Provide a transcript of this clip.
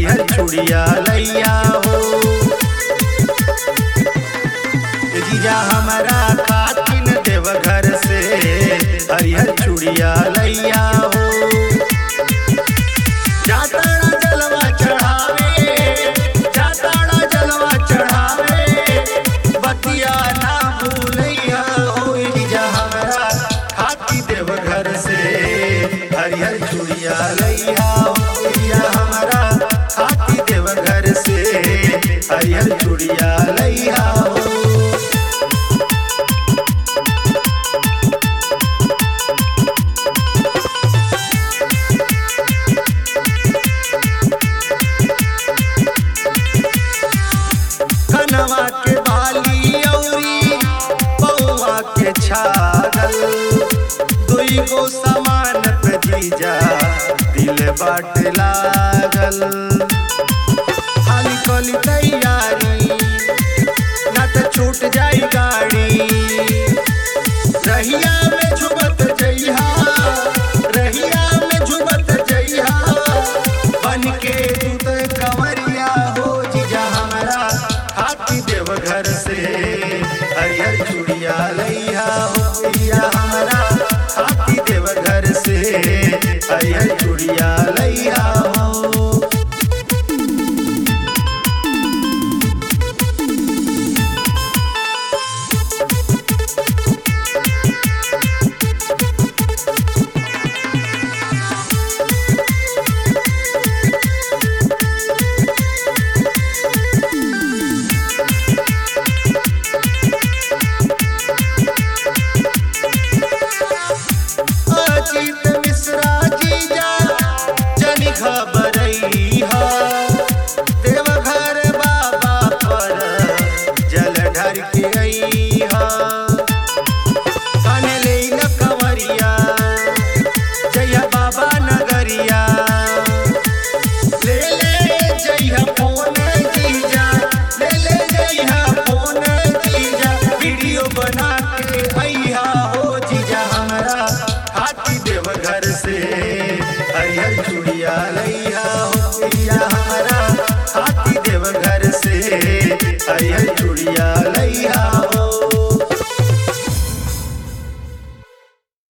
हरिहर चूड़िया लैया हो। जीजा हमारा खातिन देवघर से हरिहर चूड़िया लैया हो। जाताड़ा जलवा चढ़ावे, जाताड़ा जलवा चढ़ावे, बतिया ना भूलैया हो। जीजा हमारा खाती देवघर से हरिहर चूड़िया लैया हो। जीजा हमारा खाती देवघर से हरिहर चूड़िया लैया हो। कनवा के बाली औरी पौवा के छागल, दुई गो सामान पे जीजा दिल बाट लागल। खाली कली तैयारी ना तो छूट जाई गाड़ी, रहिया में झुमत जइहा, रहिया में झुमत जइहा, बन के दूत कंवरिया हो। जीजा हमारा खाती देवघर से हरिहर चूड़िया लैया हो। जीजा हमारा खाती देवघर से हरिहर चूड़िया लैया हो। अजीत मिश्रा जीजा जनी खबरैहा, देवघर बाबा पर जल ढर के अइहा। कान्हे लेइला कंवरिया जइहा बाबा नगरिया, ले जइहा फोन जीजा, ले जइहा फोन जीजा, वीडियो बना के अइहा हो। जीजा हमारा खाती देवघर से हरिहर चूड़िया लैया हो। जीजा हमारा खाती देवघर से हरिहर चूड़िया लैया हो।